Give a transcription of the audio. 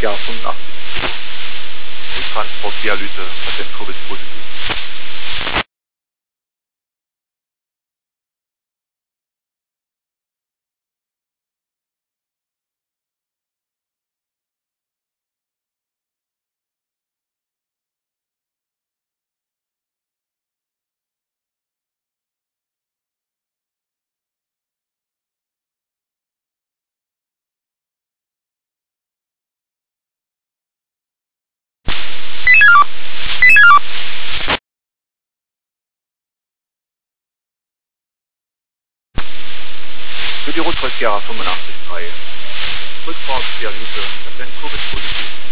Ja, 85 Kilo. Rücktransport, Dialyse, Patient Covid positiv. Für die Rücktrittsgera 85,3. Rückfahrt, Dialyse, Patient Covid positiv.